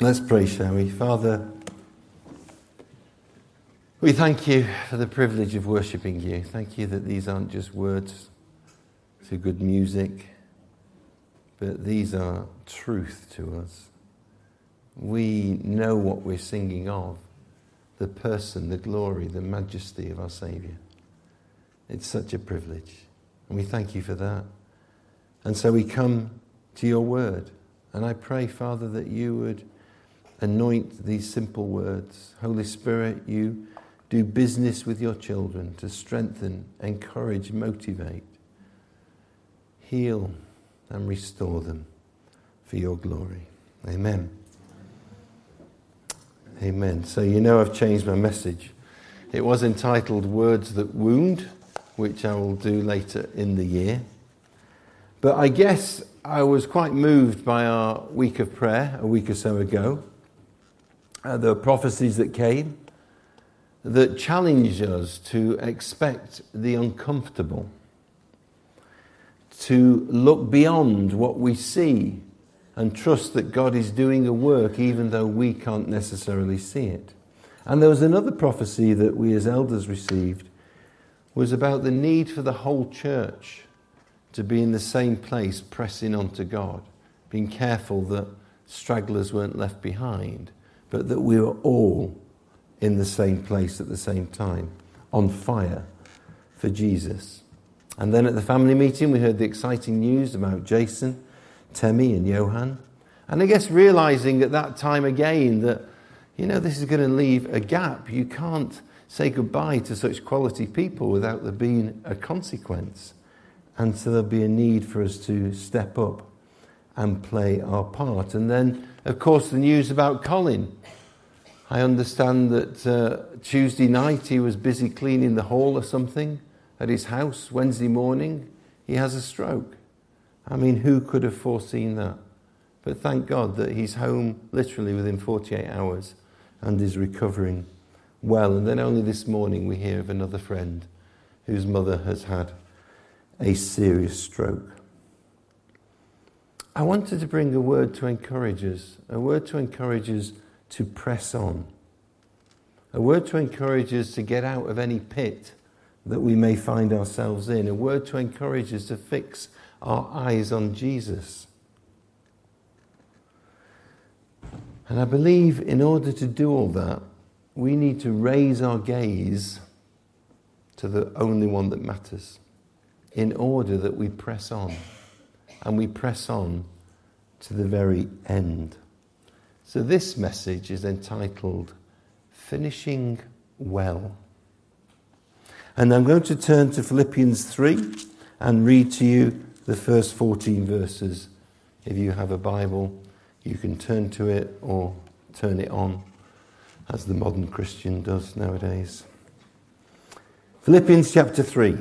Let's pray, shall we? Father, we thank you for the privilege of worshipping you. Thank you that these aren't just words to good music, but these are truth to us. We know what we're singing of, the person, the glory, the majesty of our Saviour. It's such a privilege, and we thank you for that. And so we come to your word, and I pray, Father, that you would anoint these simple words. Holy Spirit, you do business with your children to strengthen, encourage, motivate, heal, and restore them for your glory. Amen. Amen. So you know I've changed my message. It was entitled Words That Wound, which I will do later in the year. But I guess I was quite moved by our week of prayer a week or so ago. There were prophecies that came that challenge us to expect the uncomfortable, to look beyond what we see and trust that God is doing a work even though we can't necessarily see it. And there was another prophecy that we as elders received, was about the need for the whole church to be in the same place, pressing on to God, being careful that stragglers weren't left behind, but that we were all in the same place at the same time, on fire for Jesus. And then at the family meeting, we heard the exciting news about Jason, Temi and Johan. And I guess realizing at that time again that, you know, this is going to leave a gap. You can't say goodbye to such quality people without there being a consequence. And so there'll be a need for us to step up and play our part. And then, of course, the news about Colin. I understand that Tuesday night he was busy cleaning the hall or something at his house. Wednesday morning he has a stroke. I mean, who could have foreseen that? But thank God that he's home literally within 48 hours and is recovering well. And then only this morning we hear of another friend whose mother has had a serious stroke. I wanted to bring a word to encourage us, a word to encourage us to press on, a word to encourage us to get out of any pit that we may find ourselves in, a word to encourage us to fix our eyes on Jesus. And I believe in order to do all that, we need to raise our gaze to the only one that matters, in order that we press on, and we press on to the very end. So this message is entitled Finishing Well. And I'm going to turn to Philippians 3 and read to you the first 14 verses. If you have a Bible, you can turn to it or turn it on, as the modern Christian does nowadays. Philippians chapter 3.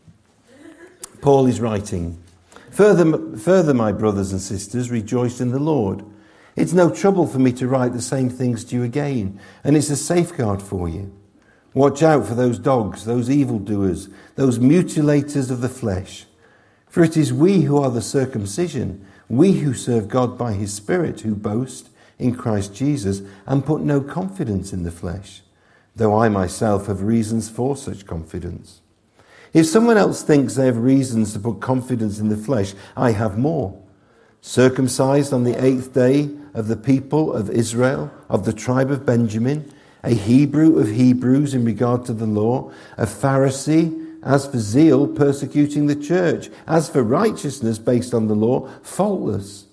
Paul is writing, Further, my brothers and sisters, rejoice in the Lord. It's no trouble for me to write the same things to you again, and it's a safeguard for you. Watch out for those dogs, those evildoers, those mutilators of the flesh. For it is we who are the circumcision, we who serve God by his Spirit, who boast in Christ Jesus and put no confidence in the flesh, though I myself have reasons for such confidence. If someone else thinks they have reasons to put confidence in the flesh, I have more. Circumcised on the 8th day of the people of Israel, of the tribe of Benjamin, a Hebrew of Hebrews in regard to the law, a Pharisee, as for zeal, persecuting the church, as for righteousness based on the law, faultless.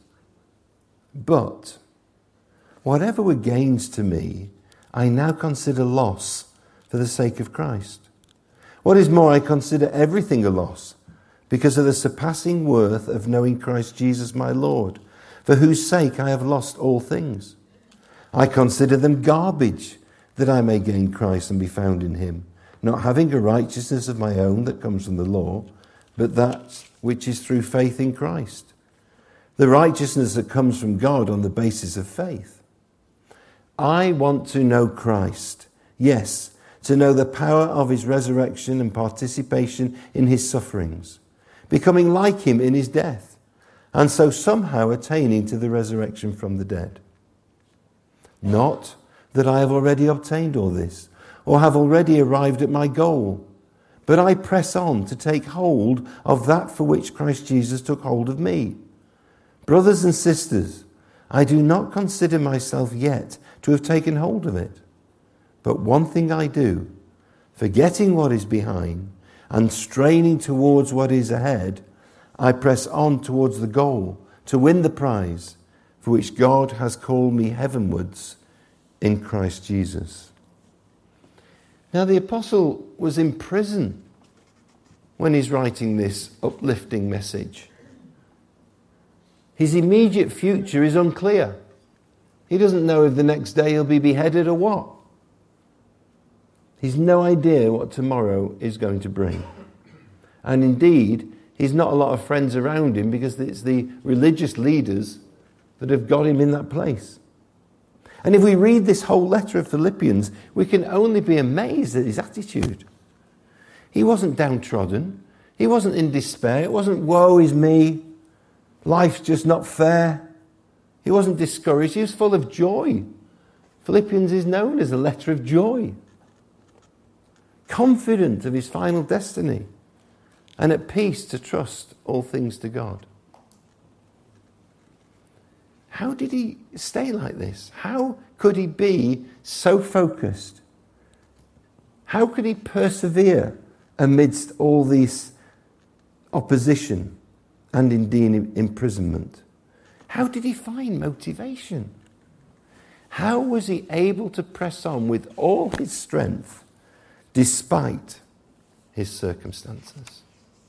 But whatever were gains to me, I now consider loss for the sake of Christ. What is more, I consider everything a loss because of the surpassing worth of knowing Christ Jesus my Lord, for whose sake I have lost all things. I consider them garbage that I may gain Christ and be found in him, not having a righteousness of my own that comes from the law, but that which is through faith in Christ, the righteousness that comes from God on the basis of faith. I want to know Christ, yes, to know the power of his resurrection and participation in his sufferings, becoming like him in his death, and so somehow attaining to the resurrection from the dead. Not that I have already obtained all this, or have already arrived at my goal, but I press on to take hold of that for which Christ Jesus took hold of me. Brothers and sisters, I do not consider myself yet to have taken hold of it. But one thing I do, forgetting what is behind and straining towards what is ahead, I press on towards the goal to win the prize for which God has called me heavenwards in Christ Jesus. Now the apostle was in prison when he's writing this uplifting message. His immediate future is unclear. He doesn't know if the next day he'll be beheaded or what. He's no idea what tomorrow is going to bring. And indeed, he's not a lot of friends around him because it's the religious leaders that have got him in that place. And if we read this whole letter of Philippians, we can only be amazed at his attitude. He wasn't downtrodden. He wasn't in despair. It wasn't, woe is me. Life's just not fair. He wasn't discouraged. He was full of joy. Philippians is known as a letter of joy. Confident of his final destiny and at peace to trust all things to God. How did he stay like this? How could he be so focused? How could he persevere amidst all this opposition and indeed imprisonment? How did he find motivation? How was he able to press on with all his strength despite his circumstances?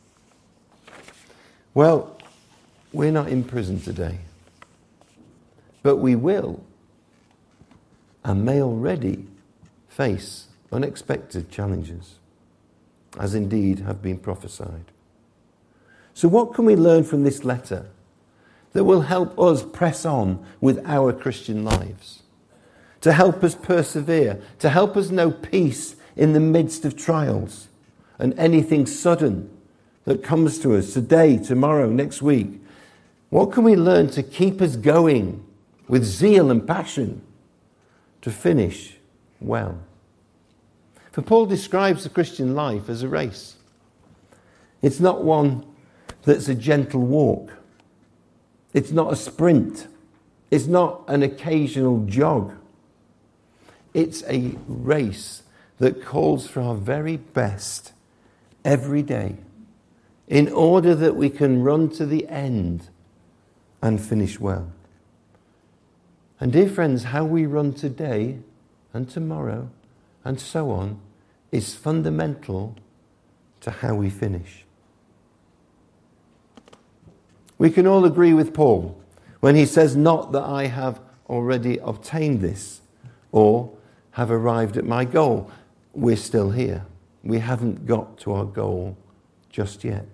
Well, we're not in prison today, but we will and may already face unexpected challenges, as indeed have been prophesied. So what can we learn from this letter that will help us press on with our Christian lives, to help us persevere, to help us know peace in the midst of trials and anything sudden that comes to us today, tomorrow, next week? What can we learn to keep us going with zeal and passion to finish well? For Paul describes the Christian life as a race. It's not one that's a gentle walk. It's not a sprint. It's not an occasional jog. It's a race that calls for our very best every day in order that we can run to the end and finish well. And dear friends, how we run today and tomorrow and so on is fundamental to how we finish. We can all agree with Paul when he says, not that I have already obtained this or have arrived at my goal. We're still here. We haven't got to our goal just yet.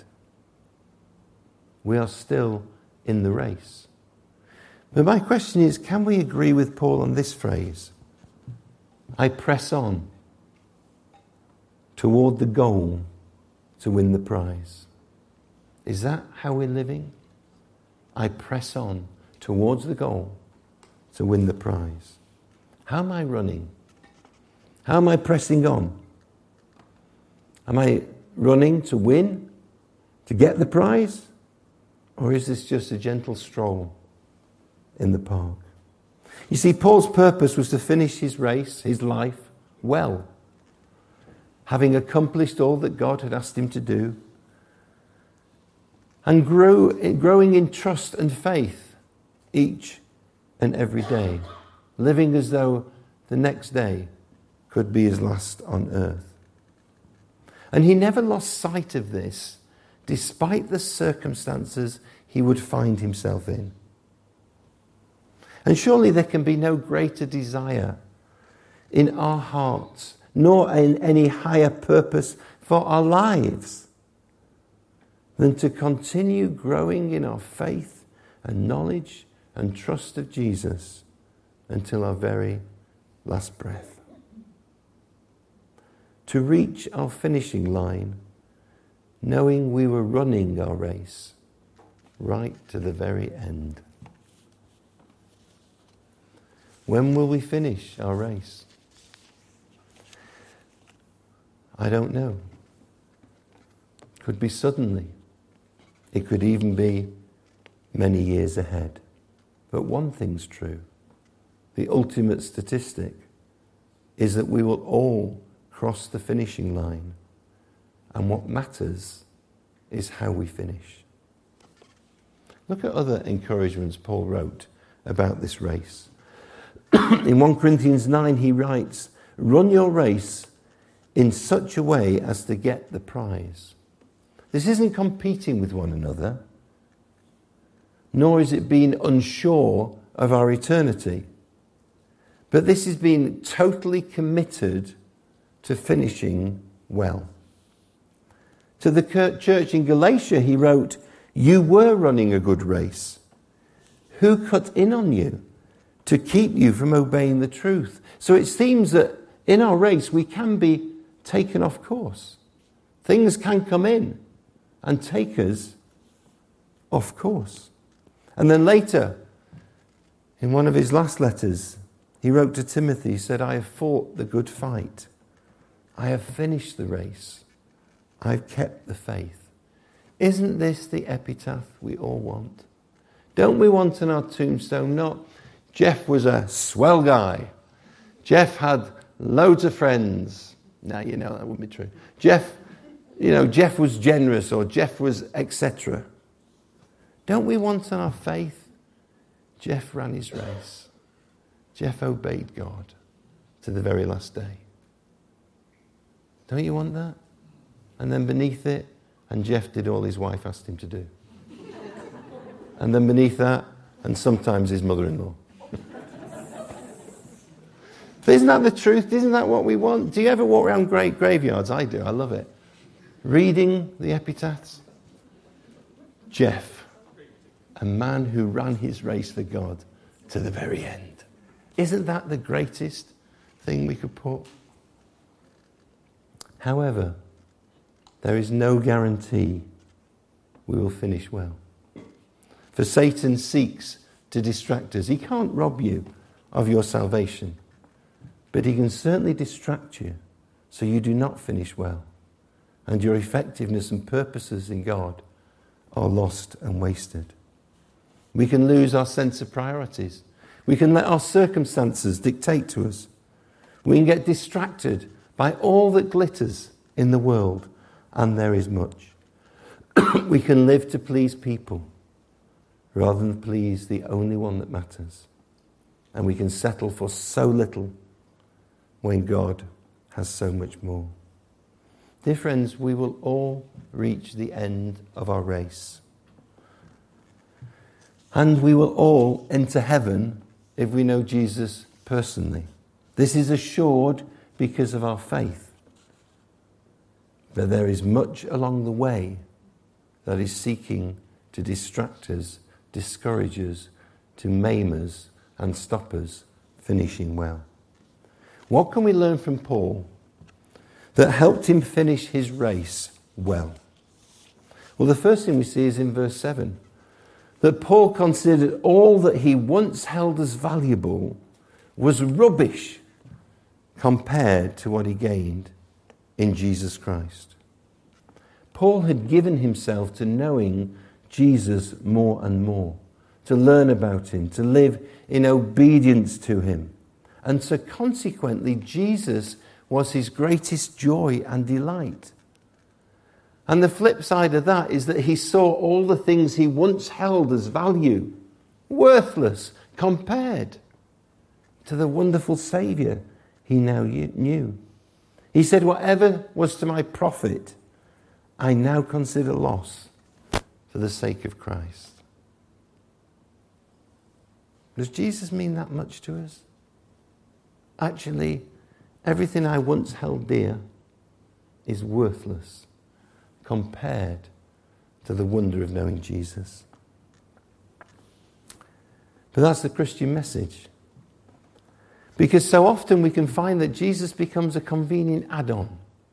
We are still in the race. But my question is, can we agree with Paul on this phrase? I press on toward the goal to win the prize. Is that how we're living? I press on towards the goal to win the prize. How am I running? How am I pressing on? Am I running to win, to get the prize? Or is this just a gentle stroll in the park? You see, Paul's purpose was to finish his race, his life, well, having accomplished all that God had asked him to do, and growing in trust and faith each and every day, living as though the next day could be his last on earth. And he never lost sight of this, despite the circumstances he would find himself in. And surely there can be no greater desire in our hearts, nor in any higher purpose for our lives, than to continue growing in our faith and knowledge and trust of Jesus until our very last breath. To reach our finishing line, knowing we were running our race right to the very end. When will we finish our race? I don't know. Could be suddenly. It could even be many years ahead. But one thing's true. The ultimate statistic is that we will all cross the finishing line. And what matters is how we finish. Look at other encouragements Paul wrote about this race. In 1 Corinthians 9 he writes, "Run your race in such a way as to get the prize." This isn't competing with one another, nor is it being unsure of our eternity. But this is being totally committed to finishing well. To the church in Galatia, he wrote, "You were running a good race. Who cut in on you to keep you from obeying the truth?" So it seems that in our race we can be taken off course. Things can come in and take us off course. And then later, in one of his last letters, he wrote to Timothy, he said, "I have fought the good fight. I have finished the race. I've kept the faith." Isn't this the epitaph we all want? Don't we want on our tombstone, not Jeff was a swell guy. Jeff had loads of friends. Now, you know, that wouldn't be true. Jeff was generous, or Jeff was etc. Don't we want on our faith, Jeff ran his race. Jeff obeyed God to the very last day. Don't you want that? And then beneath it, and Jeff did all his wife asked him to do. And then beneath that, and sometimes his mother-in-law. But isn't that the truth? Isn't that what we want? Do you ever walk around great graveyards? I do. I love it. Reading the epitaphs. Jeff, a man who ran his race for God to the very end. Isn't that the greatest thing we could put? However, there is no guarantee we will finish well. For Satan seeks to distract us. He can't rob you of your salvation, but he can certainly distract you so you do not finish well, and your effectiveness and purposes in God are lost and wasted. We can lose our sense of priorities. We can let our circumstances dictate to us. We can get distracted by all that glitters in the world, and there is much. We can live to please people rather than please the only one that matters. And we can settle for so little when God has so much more. Dear friends, we will all reach the end of our race. And we will all enter heaven if we know Jesus personally. This is assured because of our faith. But there is much along the way that is seeking to distract us, discourage us, to maim us and stop us finishing well. What can we learn from Paul that helped him finish his race well? Well, the first thing we see is in verse 7, that Paul considered all that he once held as valuable was rubbish compared to what he gained in Jesus Christ. Paul had given himself to knowing Jesus more and more, to learn about him, to live in obedience to him. And so consequently, Jesus was his greatest joy and delight. And the flip side of that is that he saw all the things he once held as value, worthless compared to the wonderful Saviour he now knew. He said, "Whatever was to my profit, I now consider loss for the sake of Christ." Does Jesus mean that much to us? Actually, everything I once held dear is worthless compared to the wonder of knowing Jesus. But that's the Christian message. Because so often we can find that Jesus becomes a convenient add-on.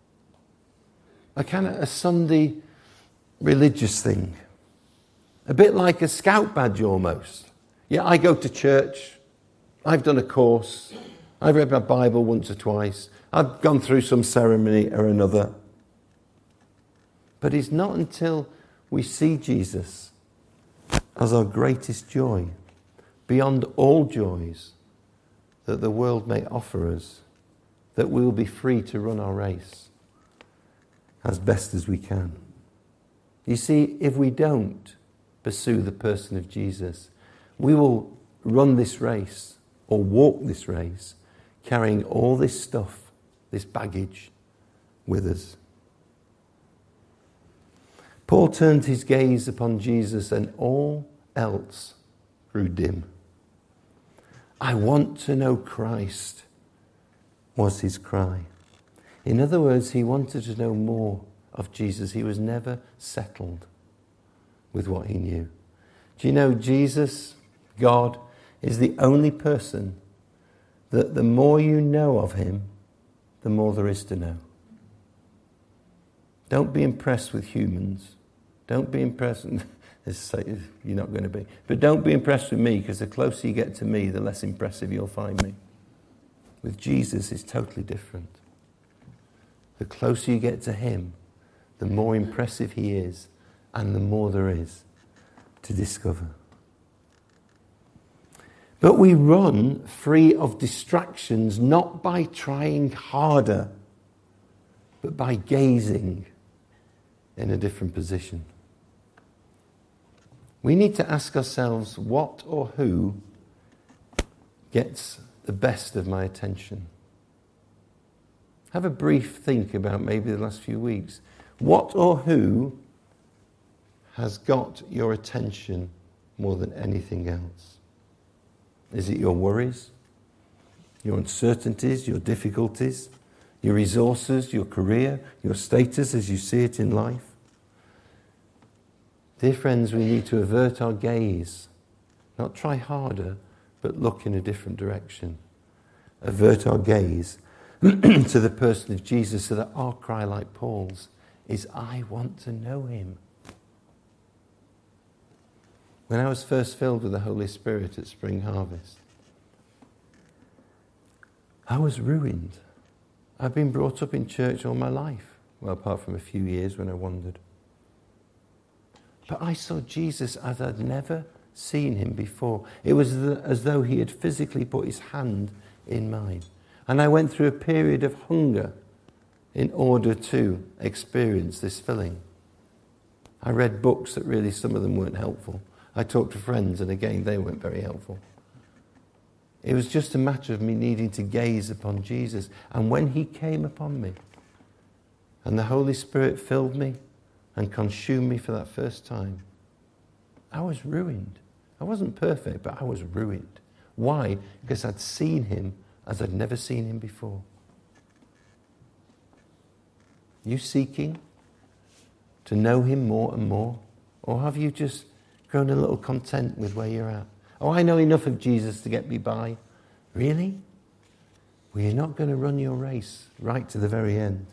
A kind of a Sunday religious thing. A bit like a scout badge almost. Yeah, I go to church. I've done a course. I've read my Bible once or twice. I've gone through some ceremony or another. But it's not until we see Jesus as our greatest joy, beyond all joys that the world may offer us, that we'll be free to run our race as best as we can. You see, if we don't pursue the person of Jesus, we will run this race or walk this race carrying all this stuff, this baggage with us. Paul turned his gaze upon Jesus and all else grew dim. I want to know Christ was his cry. In other words, he wanted to know more of Jesus. He was never settled with what he knew. Do you know Jesus, God, is the only person that the more you know of him, the more there is to know. Don't be impressed with humans. Don't be impressed, you're not going to be. But don't be impressed with me, because the closer you get to me, the less impressive you'll find me. With Jesus, it's totally different. The closer you get to him, the more impressive he is, and the more there is to discover. But we run free of distractions, not by trying harder, but by gazing in a different position. We need to ask ourselves, what or who gets the best of my attention? Have a brief think about maybe the last few weeks. What or who has got your attention more than anything else? Is it your worries, your uncertainties, your difficulties, your resources, your career, your status as you see it in life? Dear friends, we need to avert our gaze, not try harder, but look in a different direction. Avert our gaze to the person of Jesus, so that our cry, like Paul's, is, I want to know him. When I was first filled with the Holy Spirit at Spring Harvest, I was ruined. I've been brought up in church all my life, well, apart from a few years when I wandered. But I saw Jesus as I'd never seen him before. It was as though he had physically put his hand in mine. And I went through a period of hunger in order to experience this filling. I read books that really, some of them weren't helpful. I talked to friends, and again, they weren't very helpful. It was just a matter of me needing to gaze upon Jesus. And when he came upon me, and the Holy Spirit filled me and consumed me for that first time, I was ruined. I wasn't perfect, but I was ruined. Why? Because I'd seen him as I'd never seen him before. You seeking to know him more and more? Or have you just grown a little content with where you're at? Oh, I know enough of Jesus to get me by. Really? Well, you're not going to run your race right to the very end.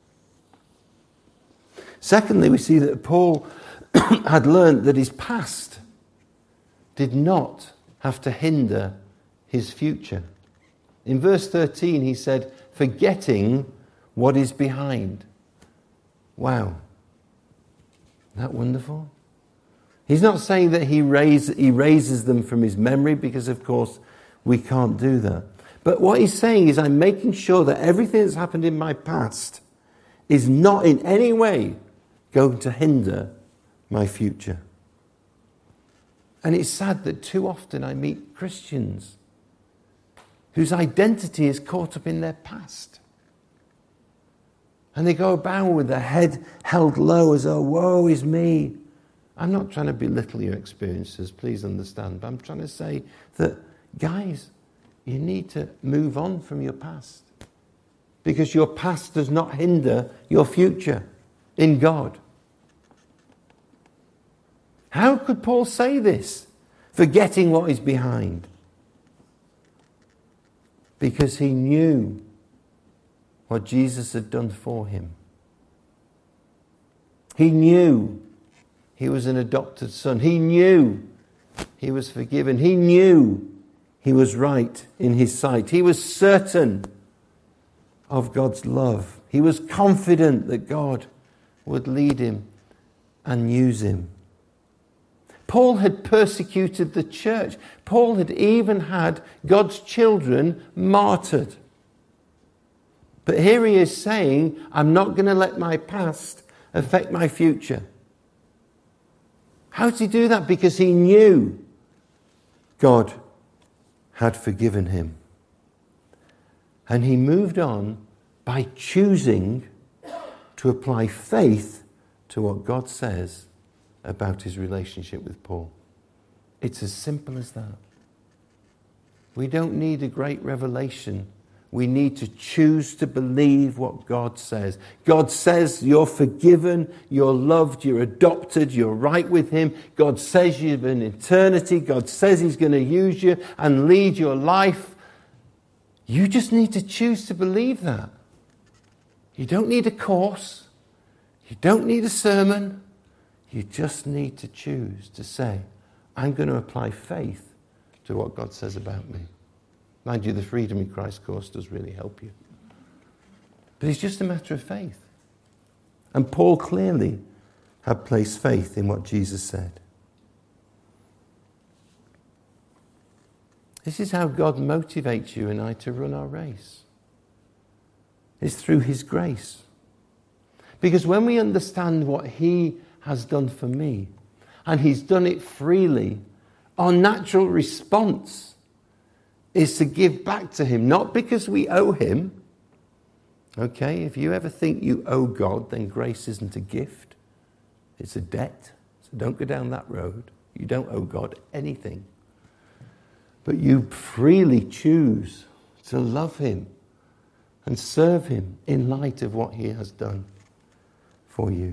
Secondly, we see that Paul had learned that his past did not have to hinder his future. In verse 13, he said, forgetting what is behind. Wow. Isn't that wonderful? He's not saying that he raises them from his memory, because, of course, we can't do that. But what he's saying is, I'm making sure that everything that's happened in my past is not in any way going to hinder my future. And it's sad that too often I meet Christians whose identity is caught up in their past. And they go about with their head held low as though, woe is me. I'm not trying to belittle your experiences, please understand, but I'm trying to say that, guys, you need to move on from your past, because your past does not hinder your future in God. How could Paul say this? Forgetting what is behind. Because he knew what Jesus had done for him. He knew he was an adopted son. He knew he was forgiven. He knew he was right in his sight. He was certain of God's love. He was confident that God would lead him and use him. Paul had persecuted the church. Paul had even had God's children martyred. But here he is saying, I'm not going to let my past affect my future. How did he do that? Because he knew God had forgiven him. And he moved on by choosing to apply faith to what God says about his relationship with Paul. It's as simple as that. We don't need a great revelation. We need to choose to believe what God says. God says you're forgiven, you're loved, you're adopted, you're right with him. God says you've an eternity. God says he's going to use you and lead your life. You just need to choose to believe that. You don't need a course. You don't need a sermon. You just need to choose to say, I'm going to apply faith to what God says about me. Mind you, the Freedom in Christ course does really help you. But it's just a matter of faith. And Paul clearly had placed faith in what Jesus said. This is how God motivates you and I to run our race. It's through his grace. Because when we understand what he has done for me, and he's done it freely, our natural response is to give back to him, not because we owe him. Okay, if you ever think you owe God, then grace isn't a gift, it's a debt. So don't go down that road. You don't owe God anything. But you freely choose to love him and serve him in light of what he has done for you.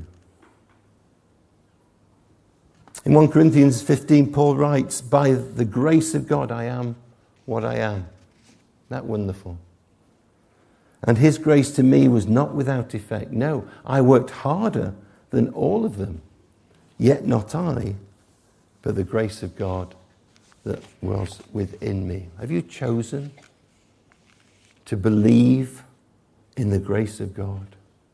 In 1 Corinthians 15, Paul writes, by the grace of God I am what I am. Isn't that wonderful? And his grace to me was not without effect. No, I worked harder than all of them. Yet not I, but the grace of God that was within me. Have you chosen to believe in the grace of God?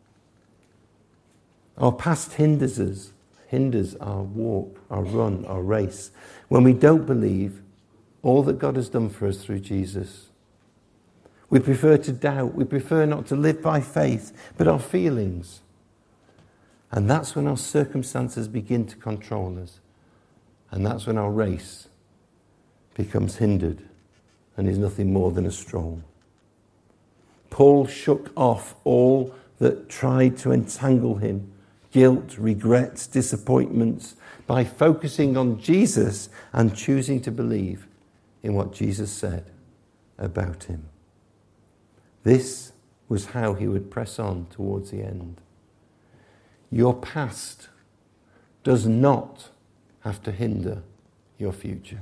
Our past hinders us, hinders our walk, our run, our race. When we don't believe all that God has done for us through Jesus, we prefer to doubt. We prefer not to live by faith, but our feelings. And that's when our circumstances begin to control us. And that's when our race becomes hindered and is nothing more than a stroll. Paul shook off all that tried to entangle him, guilt, regrets, disappointments, by focusing on Jesus and choosing to believe in what Jesus said about him. This was how he would press on towards the end. Your past does not have to hinder your future.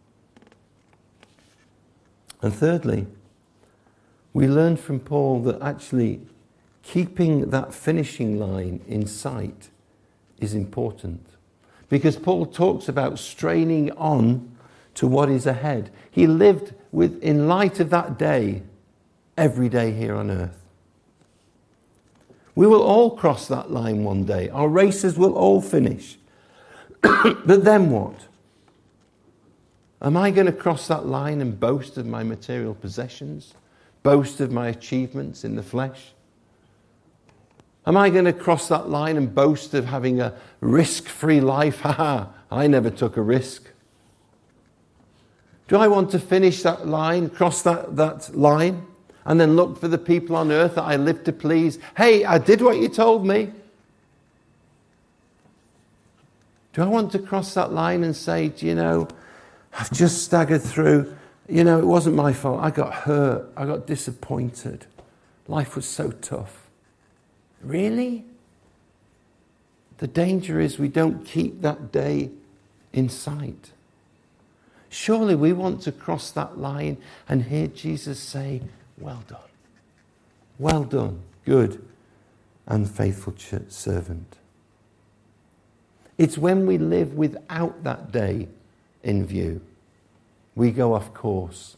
And thirdly, we learn from Paul that actually keeping that finishing line in sight is important. Because Paul talks about straining on to what is ahead. He lived in light of that day every day here on earth. We will all cross that line one day. Our races will all finish. But then what? Am I going to cross that line and boast of my material possessions? Boast of my achievements in the flesh? Am I going to cross that line and boast of having a risk-free life? I never took a risk. Do I want to finish that line, cross that line, and then look for the people on earth that I live to please? Hey, I did what you told me. Do I want to cross that line and say, do you know, I've just staggered through. You know, it wasn't my fault. I got hurt. I got disappointed. Life was so tough. Really? The danger is we don't keep that day in sight. Surely we want to cross that line and hear Jesus say, well done. Well done, good and faithful servant. It's when we live without that day in view, we go off course,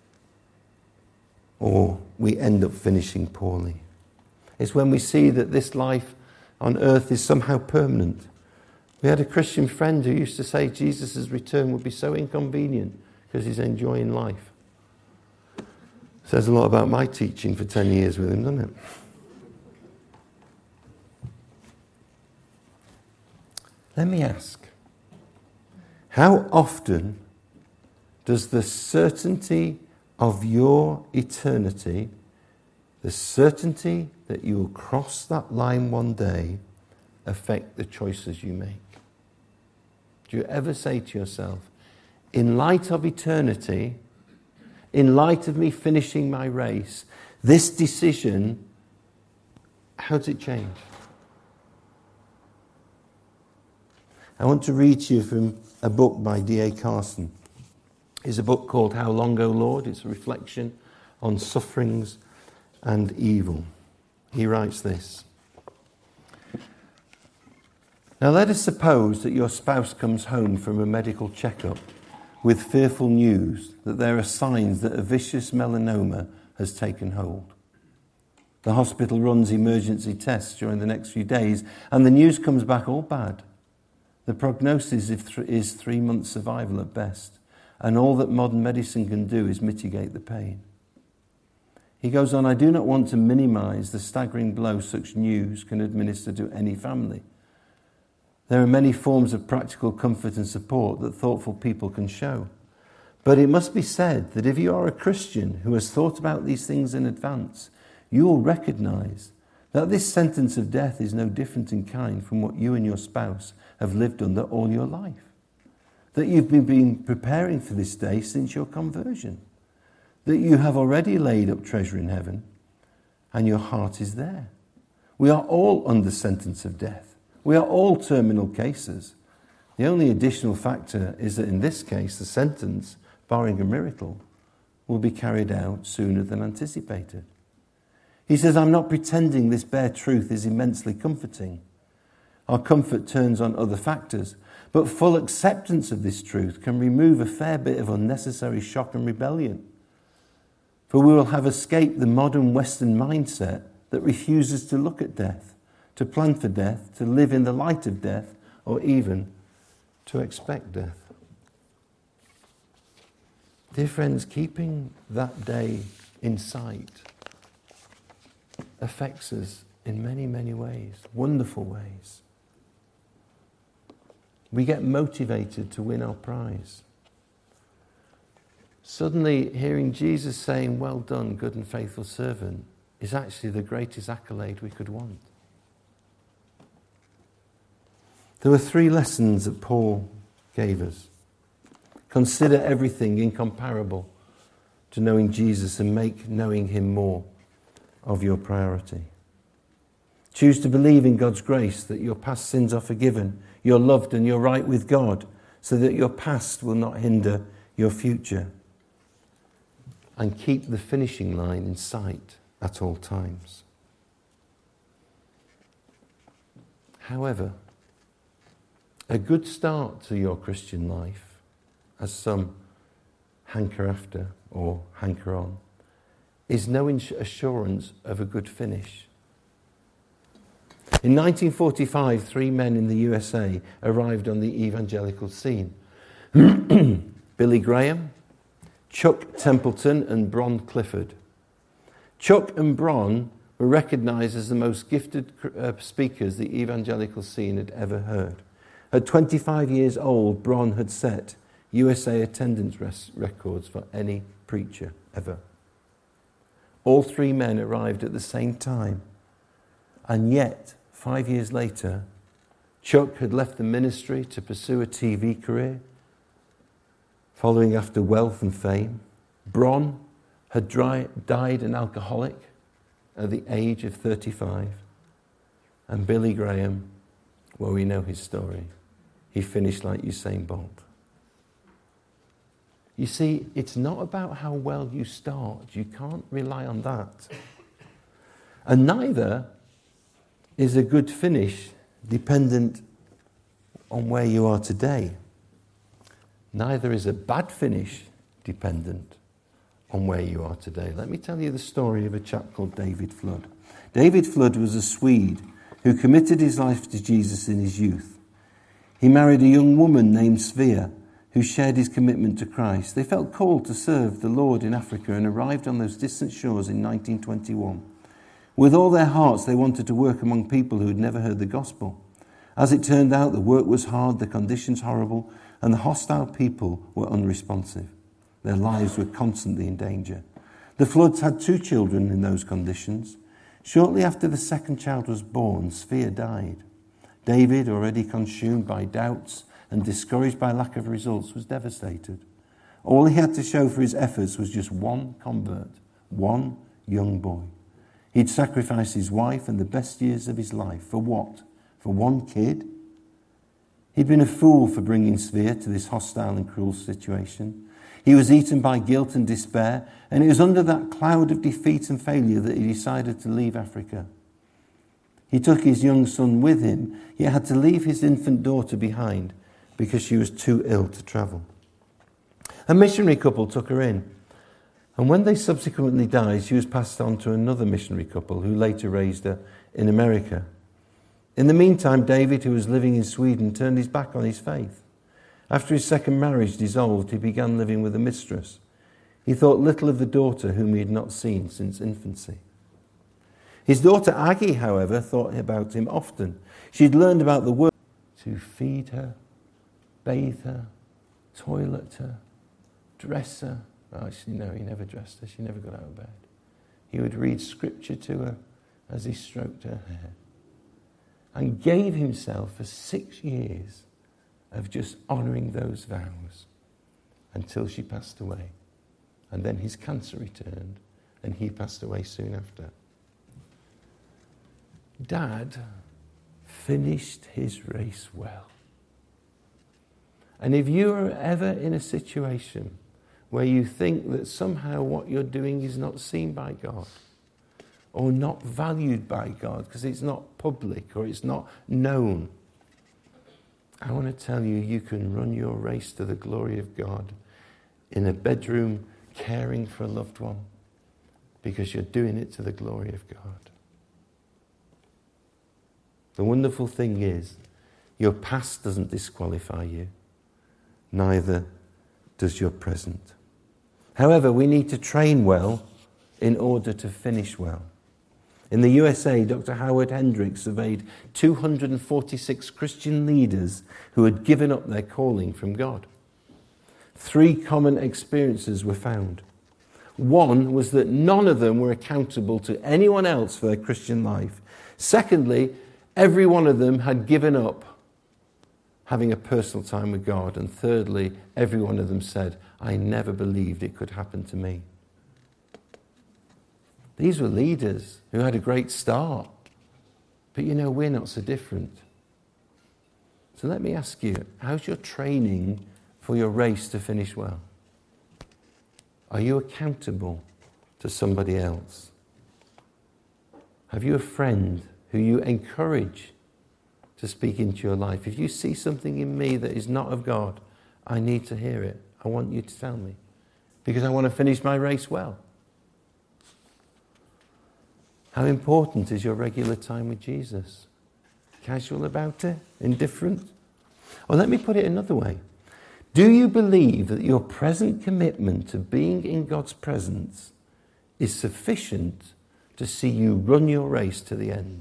or we end up finishing poorly. It's when we see that this life on earth is somehow permanent. We had a Christian friend who used to say Jesus' return would be so inconvenient because he's enjoying life. Says a lot about my teaching for 10 years with him, doesn't it? Let me ask, how often does the certainty of your eternity, the certainty that you will cross that line one day, affect the choices you make? Do you ever say to yourself, in light of eternity, in light of me finishing my race, this decision, how does it change? I want to read to you from a book by D.A. Carson. It's a book called How Long, O Lord? It's a reflection on sufferings and evil. He writes this. Now let us suppose that your spouse comes home from a medical checkup with fearful news that there are signs that a vicious melanoma has taken hold. The hospital runs emergency tests during the next few days, and the news comes back all bad. The prognosis is 3 months survival at best, and all that modern medicine can do is mitigate the pain. He goes on, I do not want to minimize the staggering blow such news can administer to any family. There are many forms of practical comfort and support that thoughtful people can show. But it must be said that if you are a Christian who has thought about these things in advance, you will recognize that this sentence of death is no different in kind from what you and your spouse have lived under all your life. That you've been preparing for this day since your conversion. That you have already laid up treasure in heaven and your heart is there. We are all under sentence of death. We are all terminal cases. The only additional factor is that in this case, the sentence, barring a miracle, will be carried out sooner than anticipated. He says, I'm not pretending this bare truth is immensely comforting. Our comfort turns on other factors, but full acceptance of this truth can remove a fair bit of unnecessary shock and rebellion. For we will have escaped the modern Western mindset that refuses to look at death, to plan for death, to live in the light of death, or even to expect death. Dear friends, keeping that day in sight affects us in many, many ways, wonderful ways. We get motivated to win our prize. Suddenly, hearing Jesus saying, well done, good and faithful servant, is actually the greatest accolade we could want. There were 3 lessons that Paul gave us. Consider everything incomparable to knowing Jesus and make knowing him more of your priority. Choose to believe in God's grace that your past sins are forgiven, you're loved and you're right with God, so that your past will not hinder your future. And keep the finishing line in sight at all times. However, a good start to your Christian life, as some hanker after or hanker on, is no assurance of a good finish. In 1945, 3 men in the USA arrived on the evangelical scene. Billy Graham, Chuck Templeton and Bron Clifford. Chuck and Bron were recognized as the most gifted speakers the evangelical scene had ever heard. At 25 years old, Bron had set USA attendance records for any preacher ever. All 3 men arrived at the same time, and yet 5 years later, Chuck had left the ministry to pursue a TV career, following after wealth and fame. Bron had died an alcoholic at the age of 35. And Billy Graham, well, we know his story. He finished like Usain Bolt. You see, it's not about how well you start. You can't rely on that. And neither is a good finish dependent on where you are today. Neither is a bad finish dependent on where you are today. Let me tell you the story of a chap called David Flood. David Flood was a Swede who committed his life to Jesus in his youth. He married a young woman named Svea, who shared his commitment to Christ. They felt called to serve the Lord in Africa and arrived on those distant shores in 1921. With all their hearts, they wanted to work among people who had never heard the gospel. As it turned out, the work was hard, the conditions horrible, and the hostile people were unresponsive. Their lives were constantly in danger. The Floods had 2 children in those conditions. Shortly after the second child was born, Svea died. David, already consumed by doubts and discouraged by lack of results, was devastated. All he had to show for his efforts was just one convert, one young boy. He'd sacrificed his wife and the best years of his life. For what? For one kid? He'd been a fool for bringing Svea to this hostile and cruel situation. He was eaten by guilt and despair, and it was under that cloud of defeat and failure that he decided to leave Africa. He took his young son with him, yet had to leave his infant daughter behind because she was too ill to travel. A missionary couple took her in, and when they subsequently died, she was passed on to another missionary couple who later raised her in America. In the meantime, David, who was living in Sweden, turned his back on his faith. After his second marriage dissolved, he began living with a mistress. He thought little of the daughter whom he had not seen since infancy. His daughter Aggie, however, thought about him often. She'd learned about the word to feed her, bathe her, toilet her, dress her. Actually, no, he never dressed her. She never got out of bed. He would read scripture to her as he stroked her hair, and gave himself for 6 years of just honouring those vows until she passed away. And then his cancer returned, and he passed away soon after. Dad finished his race well. And if you are ever in a situation where you think that somehow what you're doing is not seen by God, or not valued by God because it's not public or it's not known, I want to tell you, you can run your race to the glory of God in a bedroom caring for a loved one because you're doing it to the glory of God. The wonderful thing is, your past doesn't disqualify you, neither does your present. However, we need to train well in order to finish well. In the USA, Dr. Howard Hendricks surveyed 246 Christian leaders who had given up their calling from God. 3 common experiences were found. One was that none of them were accountable to anyone else for their Christian life. Secondly, every one of them had given up having a personal time with God. And thirdly, every one of them said, I never believed it could happen to me. These were leaders who had a great start. But you know, we're not so different. So let me ask you, how's your training for your race to finish well? Are you accountable to somebody else? Have you a friend who you encourage to speak into your life? If you see something in me that is not of God, I need to hear it. I want you to tell me, because I want to finish my race well. How important is your regular time with Jesus? Casual about it? Indifferent? Or let me put it another way. Do you believe that your present commitment to being in God's presence is sufficient to see you run your race to the end?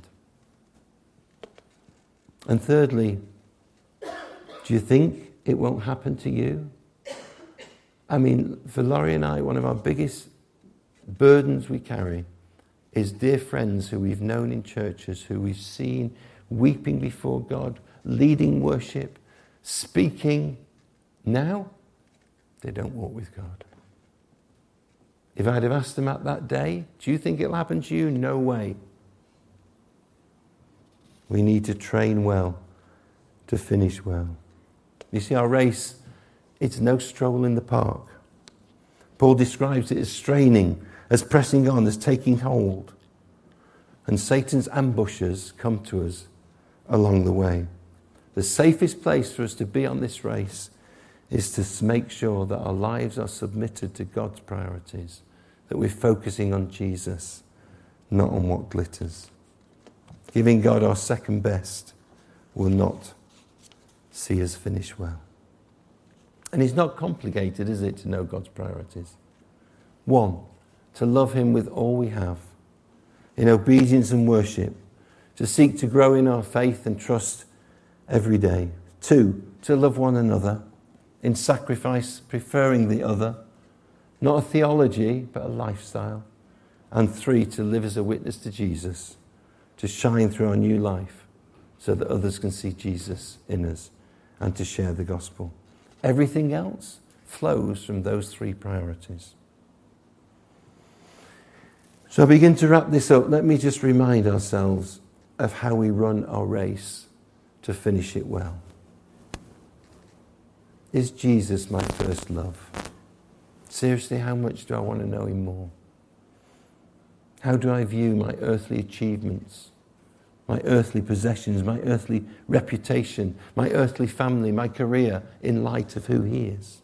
And thirdly, do you think it won't happen to you? I mean, for Laurie and I, one of our biggest burdens we carry is dear friends who we've known in churches, who we've seen weeping before God, leading worship, speaking. Now, they don't walk with God. If I'd have asked them at that day, do you think it'll happen to you? No way. We need to train well to finish well. You see, our race, it's no stroll in the park. Paul describes it as straining, as pressing on, as taking hold. And Satan's ambushes come to us along the way. The safest place for us to be on this race is to make sure that our lives are submitted to God's priorities, that we're focusing on Jesus, not on what glitters. Giving God our second best will not see us finish well. And it's not complicated, is it, to know God's priorities? 1, to love him with all we have, in obedience and worship, to seek to grow in our faith and trust every day. 2, to love one another, in sacrifice, preferring the other, not a theology, but a lifestyle. And 3, to live as a witness to Jesus, to shine through our new life so that others can see Jesus in us and to share the gospel. Everything else flows from those 3 priorities. So I begin to wrap this up. Let me just remind ourselves of how we run our race to finish it well. Is Jesus my first love? Seriously, how much do I want to know him more? How do I view my earthly achievements, my earthly possessions, my earthly reputation, my earthly family, my career in light of who he is?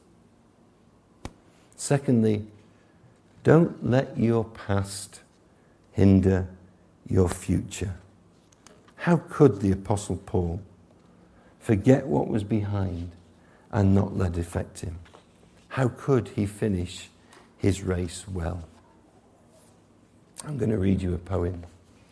Secondly, don't let your past hinder your future. How could the Apostle Paul forget what was behind and not let it affect him? How could he finish his race well? I'm going to read you a poem.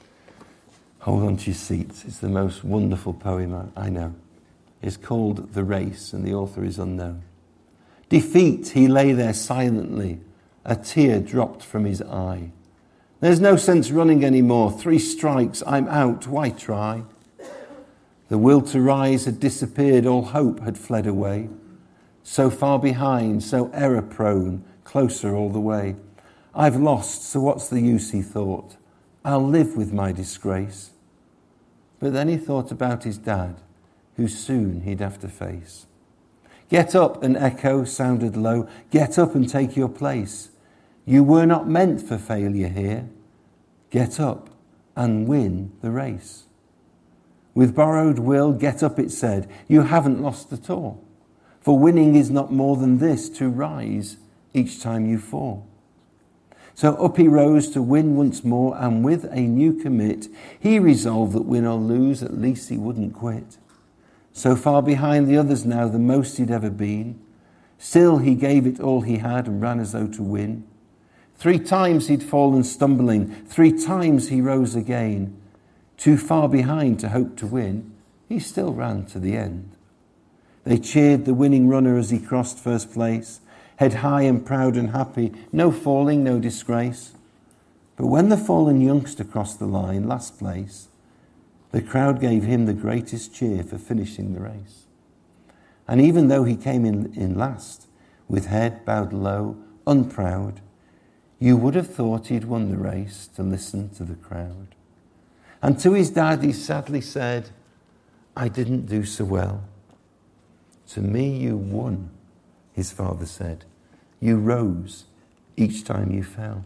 Hold on to your seats. It's the most wonderful poem I know. It's called The Race, and the author is unknown. Defeat, he lay there silently, a tear dropped from his eye. There's no sense running anymore. 3 strikes, I'm out. Why try? The will to rise had disappeared. All hope had fled away. So far behind, so error-prone, closer all the way. I've lost, so what's the use, he thought. I'll live with my disgrace. But then he thought about his dad, who soon he'd have to face. Get up, an echo sounded low. Get up and take your place. You were not meant for failure here. Get up and win the race. With borrowed will, get up, it said. You haven't lost at all. For winning is not more than this, to rise each time you fall. So up he rose to win once more, and with a new commit, he resolved that win or lose, at least he wouldn't quit. So far behind the others now, the most he'd ever been. Still he gave it all he had and ran as though to win. 3 times he'd fallen stumbling, 3 times he rose again. Too far behind to hope to win, he still ran to the end. They cheered the winning runner as he crossed first place, head high and proud and happy, no falling, no disgrace. But when the fallen youngster crossed the line, last place, the crowd gave him the greatest cheer for finishing the race. And even though he came in last, with head bowed low, unproud, you would have thought he'd won the race to listen to the crowd. And to his dad he sadly said, I didn't do so well. To me you won, his father said. You rose each time you fell.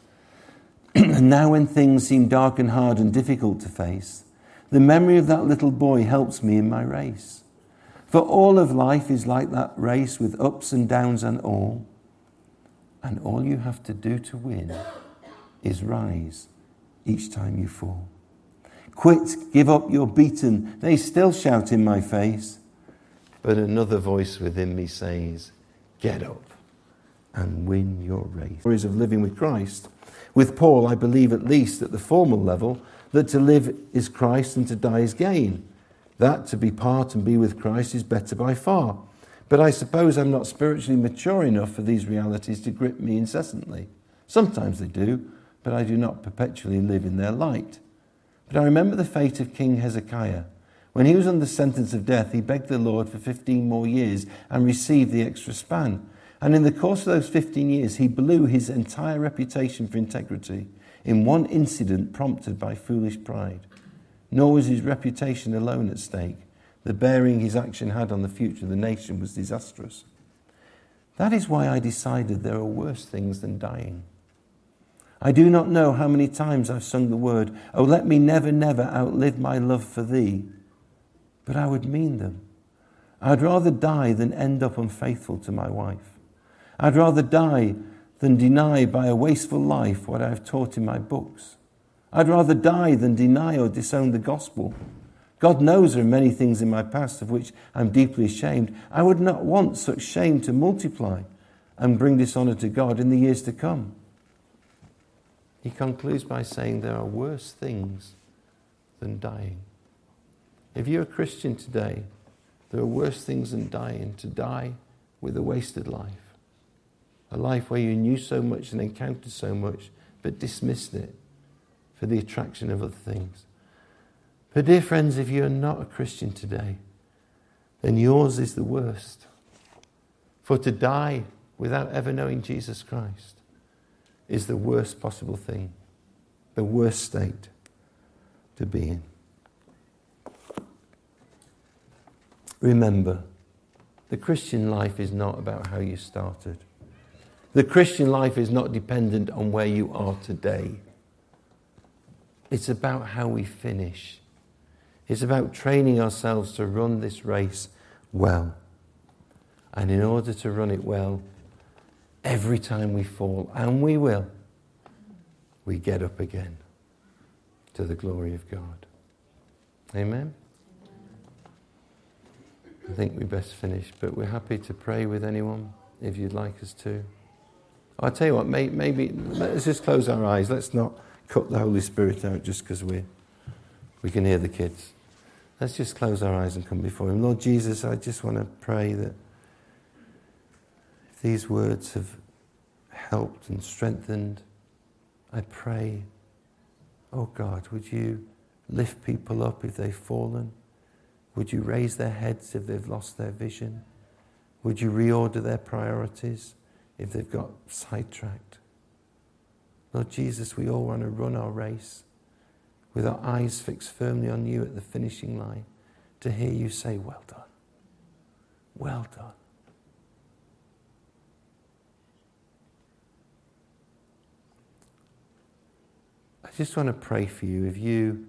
And now when things seem dark and hard and difficult to face, the memory of that little boy helps me in my race. For all of life is like that race with ups and downs and all. And all you have to do to win is rise each time you fall. Quit, give up, you're beaten. They still shout in my face. But another voice within me says, get up and win your race. Stories of living with Christ. With Paul, I believe at least at the formal level, that to live is Christ and to die is gain. That to be part and be with Christ is better by far. But I suppose I'm not spiritually mature enough for these realities to grip me incessantly. Sometimes they do, but I do not perpetually live in their light. But I remember the fate of King Hezekiah. When he was under sentence of death, he begged the Lord for 15 more years and received the extra span. And in the course of those 15 years, he blew his entire reputation for integrity in one incident prompted by foolish pride. Nor was his reputation alone at stake. The bearing his action had on the future of the nation was disastrous. That is why I decided there are worse things than dying. I do not know how many times I've sung the word, oh, let me never, never outlive my love for thee. But I would mean them. I'd rather die than end up unfaithful to my wife. I'd rather die than deny by a wasteful life what I've taught in my books. I'd rather die than deny or disown the gospel. God knows there are many things in my past of which I'm deeply ashamed. I would not want such shame to multiply and bring dishonour to God in the years to come. He concludes by saying there are worse things than dying. If you're a Christian today, there are worse things than dying, to die with a wasted life. A life where you knew so much and encountered so much, but dismissed it for the attraction of other things. But dear friends, if you're not a Christian today, then yours is the worst. For to die without ever knowing Jesus Christ is the worst possible thing, the worst state to be in. Remember, the Christian life is not about how you started. The Christian life is not dependent on where you are today. It's about how we finish. It's about training ourselves to run this race well. And in order to run it well, every time we fall, and we will, we get up again to the glory of God. Amen? I think we best finish, but we're happy to pray with anyone if you'd like us to. I'll tell you what, maybe let's just close our eyes. Let's not cut the Holy Spirit out just because we can hear the kids. Let's just close our eyes and come before Him. Lord Jesus, I just want to pray that if these words have helped and strengthened, I pray, oh God, would you lift people up if they've fallen? Would you raise their heads if they've lost their vision? Would you reorder their priorities if they've got sidetracked? Lord Jesus, we all want to run our race with our eyes fixed firmly on you at the finishing line, to hear you say, well done, well done. I just want to pray for you if you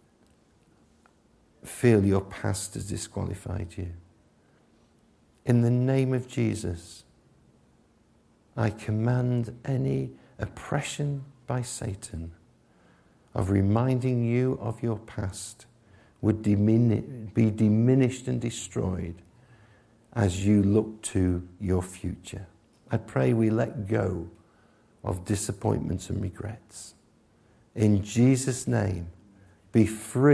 feel your past has disqualified you. In the name of Jesus, I command any oppression by Satan of reminding you of your past would be diminished and destroyed as you look to your future. I pray we let go of disappointments and regrets. In Jesus' name, be free.